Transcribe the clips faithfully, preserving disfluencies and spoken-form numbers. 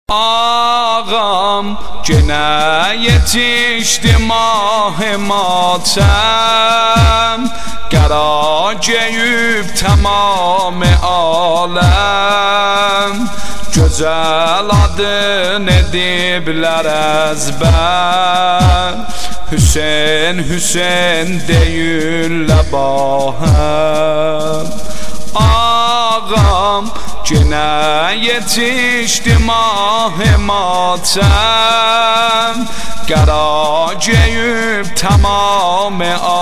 آقام gene yetişti mah-ı matem, geraceyüp tamam alem, güzel adın edibler ezber. Hüseyin Hüseyin deyirler bahem. Ağam gene yetişti mah-ı matem, geraceyüp tamam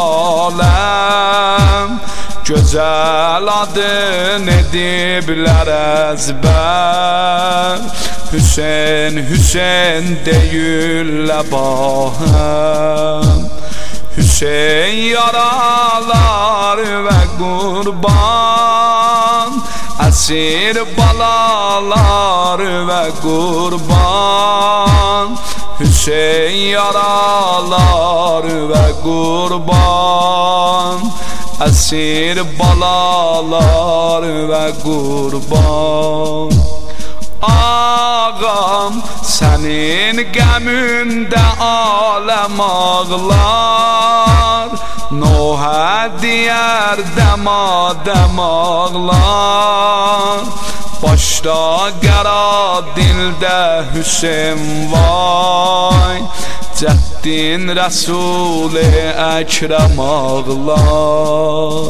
alem, güzel adın edibler ezber. Hüseyin Hüseyin deyirler bahem. Hüseyin yaralar ve kurban, esir balalar ve kurban. Hüseyin yaralar ve kurban, esir balalar ve kurban. Ağam senin gemünde alem ağlar, Nuh'a diğer demadem ağlar. Başta gera dilde Hüseyin vay, Ceddin Resul-i Ekrem ağlar.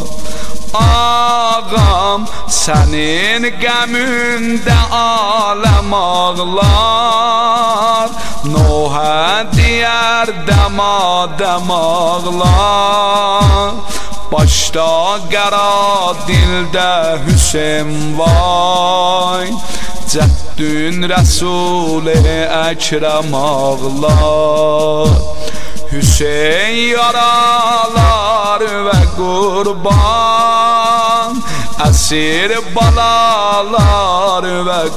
Ağam senin gemünde alem ağlar, Nuh'a diğer demadem ağlar. Başta gera dilde Hüseyin vay, Ceddin Resul-i Ekrem ağlar. Hüseyin yaralar ve kurban, esir balalar ve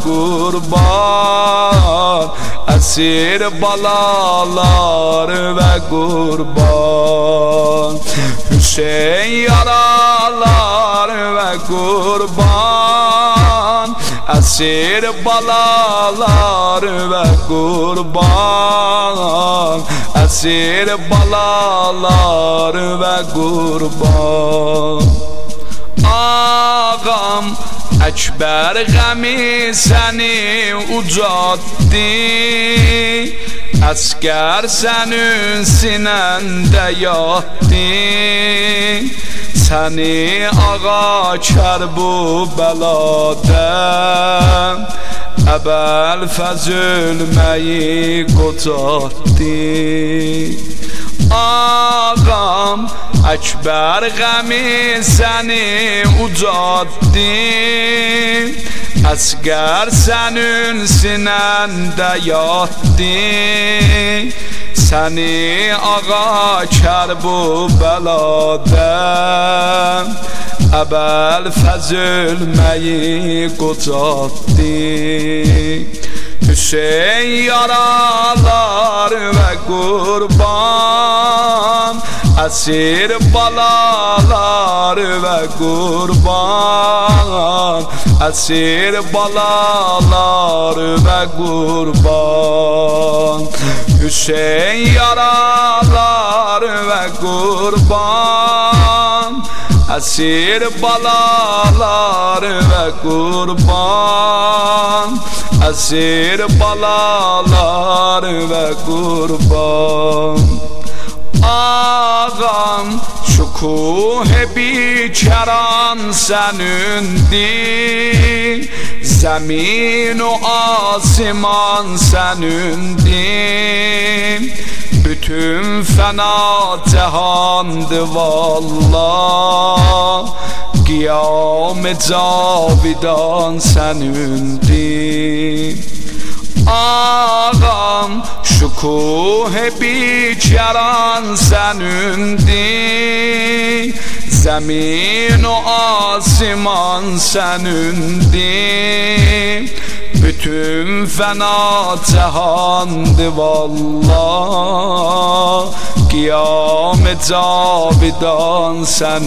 kurban, esir balalar ve kurban. Hüseyin yaralar ve kurban, esir balalar ve kurban, esir balalar ve kurban. Ağam Ekber gemi seni ucattı, asker senin sinende yattı. Seni ağa kerbu beladen, Ebel fezülmeyi kotattı. Ağam Ekber gemi seni ucattı, asker senin sinende yattı. Seni ağa kerbu beladen, Ebel fezülmeyi kotattı. Hüseyin yaralar ve kurban, esir balalar ve kurban, esir balalar ve kurban. Hüseyin yaralar ve kurban, esir balalar ve kurban, esir balalar ve kurban. Ağam şukuh-i biçaran senindi, zemin-u asiman senindi. Bütün fena cehandı vallah, Kıyam-ı cavidan senindi. Ağam şukuh-i biçaran senindi, zemin-u asiman senindi. Bütün fena cehandı vallah, Kıyam-ı cavidan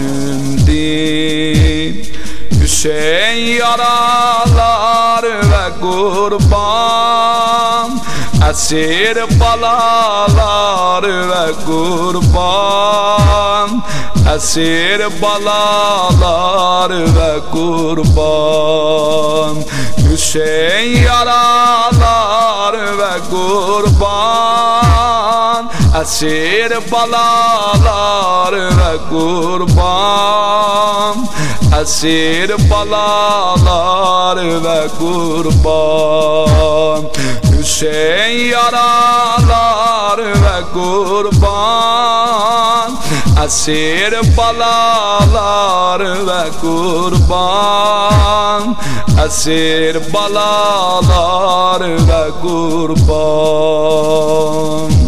senindi. Hüseyin yaralar ve kurban, esir balalar ve kurban, esir balalar ve kurban. Hüseyin yaralar ve kurban, esir balalar ve kurban, esir balalar ve kurban. Hüseyin yaralar ve kurban, esir balalar ve kurban, esir balalar ve kurban.